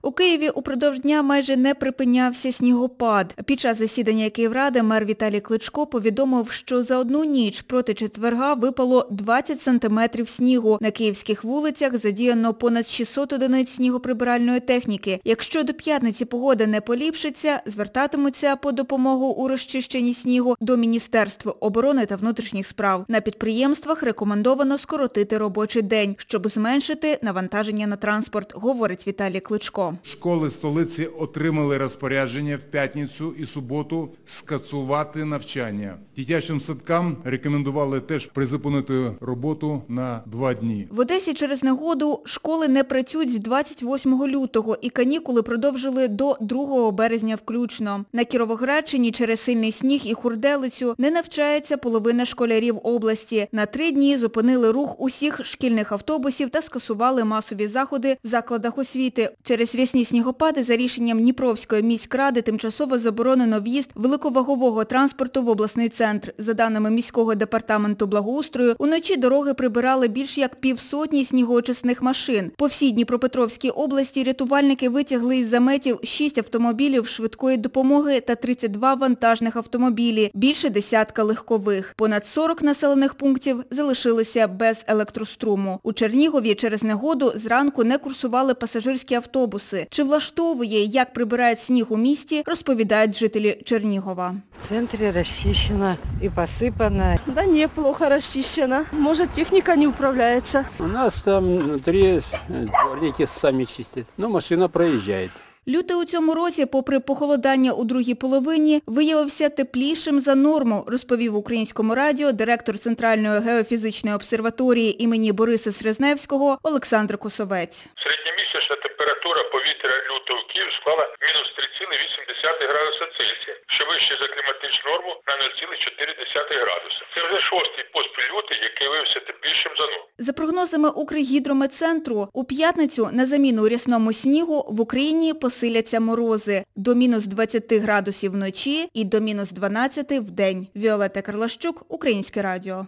У Києві упродовж дня майже не припинявся снігопад. Під час засідання Київради мер Віталій Кличко повідомив, що за одну ніч проти четверга випало 20 сантиметрів снігу. На київських вулицях задіяно понад 600 одиниць снігоприбиральної техніки. Якщо до п'ятниці погода не поліпшиться, звертатимуться по допомогу у розчищенні снігу до Міністерства оборони та внутрішніх справ. На підприємствах рекомендовано скоротити робочий день, щоб зменшити навантаження на транспорт, говорить Віталій Кличко. Школи столиці отримали розпорядження в п'ятницю і суботу скасувати навчання. Дитячим садкам рекомендували теж призупинити роботу на 2 дні. В Одесі через негоду школи не працюють з 28 лютого і канікули продовжили до 2 березня включно. На Кіровоградщині через сильний сніг і хурделицю не навчається половина школярів області. На 3 дні зупинили рух усіх шкільних автобусів та скасували масові заходи в закладах освіти. Через рясні снігопади за рішенням Дніпровської міськради тимчасово заборонено в'їзд великовагового транспорту в обласний центр. За даними міського департаменту благоустрою, уночі дороги прибирали більш як 150 снігоочисних машин. По всій Дніпропетровській області рятувальники витягли із заметів 6 автомобілів швидкої допомоги та 32 вантажних автомобілі, більше десятка легкових. Понад 40 населених пунктів залишилися без електроструму. У Чернігові через негоду зранку не курсували пасажирські автобуси. Чи влаштовує, як прибирають сніг у місті, розповідають жителі Чернігова. В центрі розчищено і посипано. Да не, плохо расчищено. Может, техника не управляется. У нас там внутри дворники сами чистят, но машина проезжает. Лютий у цьому році, попри похолодання у другій половині, виявився теплішим за норму, розповів Українському радіо директор Центральної геофізичної обсерваторії імені Бориса Срезневського Олександр Косовець. Середньомісячна температура повітря лютого в Києві склала мінус 3,8 градуса Цельсія, що вище за кліматичну норму на 0,4 градуса. Це вже 6-й поспіль лютий, який виявився теплішим за норму. За прогнозами Укргідрометцентру, у п'ятницю на заміну рясному снігу в Україні посиляться морози до мінус 20 градусів вночі і до мінус 12 в день. Віолетта Карлащук, Українське радіо.